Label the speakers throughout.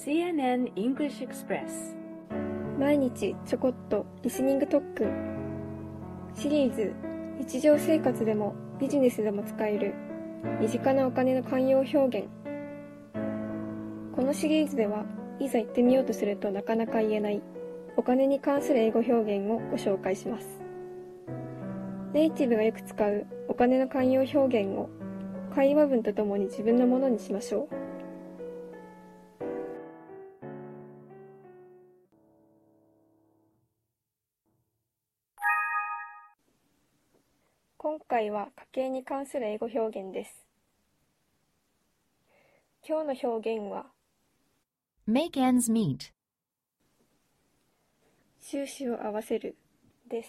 Speaker 1: CNN English Express
Speaker 2: 毎日ちょこっとリスニング特訓シリーズ日常生活でもビジネスでも使える身近なお金の慣用表現。このシリーズではいざ言ってみようとするとなかなか言えないお金に関する英語表現をご紹介します。ネイティブがよく使うお金の慣用表現を会話文とともに自分のものにしましょう。今回は家計に関する英語表現です。今日の表現は
Speaker 3: make ends meet
Speaker 2: 収支を合わせるです。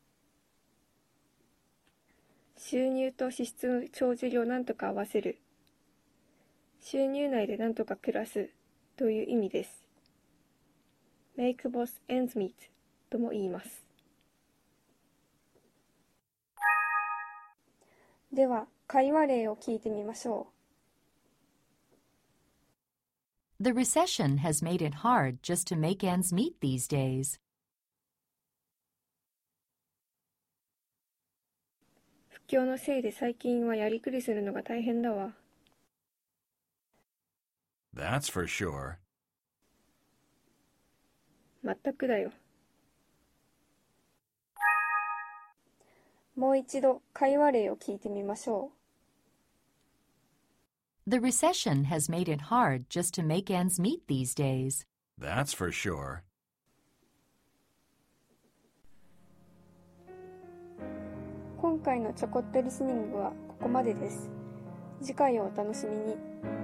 Speaker 2: 収入と支出の帳尻をなんとか合わせる。収入内でなんとか暮らすという意味です。make both ends meet とも言います。では、会話例を聞いてみましょ
Speaker 3: う。The recession has made it hard just to make ends meet these days.
Speaker 2: 不況のせいで最近はやりくりするのが大変だわ。
Speaker 4: That's for sure.
Speaker 2: まったくだよ。もう一度会話例を聞いてみましょ
Speaker 3: う。The recession has made it hard just to make ends meet these days.
Speaker 4: That's for sure.
Speaker 2: 今回のちょこっとリスニングはここまでです。次回をお楽しみに。